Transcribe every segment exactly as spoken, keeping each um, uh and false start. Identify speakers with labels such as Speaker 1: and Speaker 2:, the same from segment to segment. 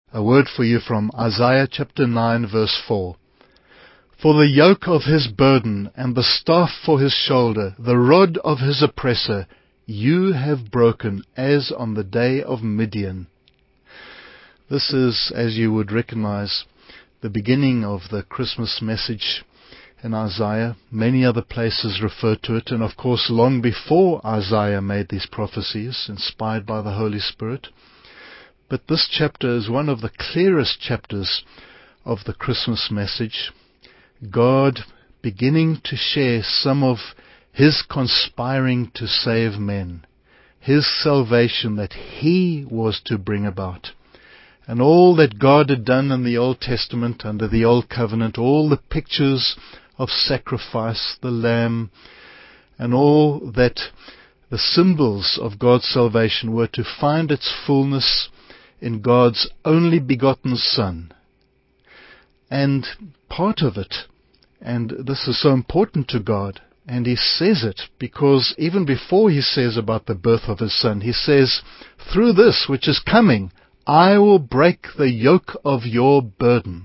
Speaker 1: A word for you from Isaiah chapter nine verse four. For the yoke of his burden and the staff for his shoulder, the rod of his oppressor, you have broken as on the day of Midian. This is, as you would recognize, the beginning of the Christmas message in Isaiah. Many other places refer to it, and of course long before Isaiah made these prophecies, inspired by the Holy Spirit. But this chapter is one of the clearest chapters of the Christmas message. God beginning to share some of His conspiring to save men, His salvation that He was to bring about. And all that God had done in the Old Testament, under the Old Covenant, all the pictures of sacrifice, the Lamb, and all that the symbols of God's salvation were to find its fullness in God's only begotten Son. And part of it, and this is so important to God, and He says it because even before He says about the birth of His Son, He says, through this which is coming, I will break the yoke of your burden.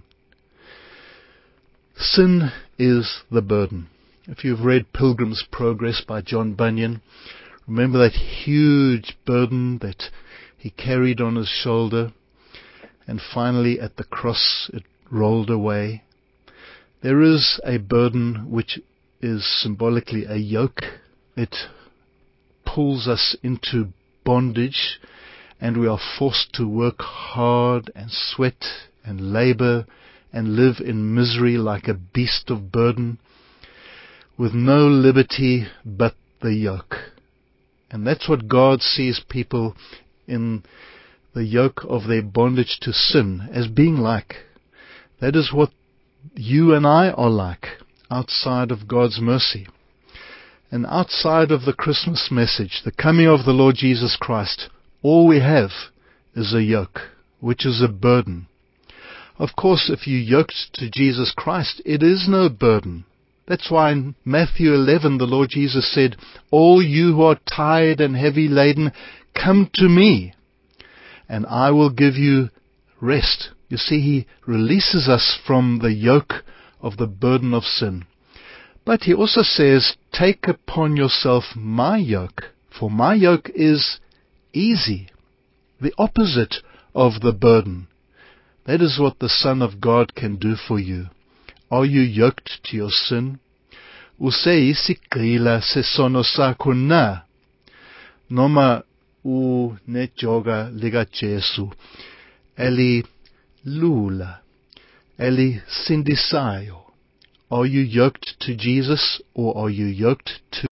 Speaker 1: Sin is the burden. If you've read Pilgrim's Progress by John Bunyan, remember that huge burden that He carried on His shoulder, and finally at the cross it rolled away. There is a burden which is symbolically a yoke. It pulls us into bondage, and we are forced to work hard and sweat and labor and live in misery like a beast of burden, with no liberty but the yoke. And that's what God sees people in the yoke of their bondage to sin as being like. That is what you and I are like, outside of God's mercy. And outside of the Christmas message, the coming of the Lord Jesus Christ, all we have is a yoke, which is a burden. Of course, if you yoked to Jesus Christ, it is no burden. That's why in Matthew eleven the Lord Jesus said, all you who are tired and heavy laden, come to me, and I will give you rest. You see, He releases us from the yoke of the burden of sin. But He also says, take upon yourself my yoke, for my yoke is easy, the opposite of the burden. That is what the Son of God can do for you. Are you yoked to your sin? Usei isigqila sesono sakho na, noma unejoka lika Jesu elilula, elisindisayo. Are you yoked to Jesus, or are you yoked to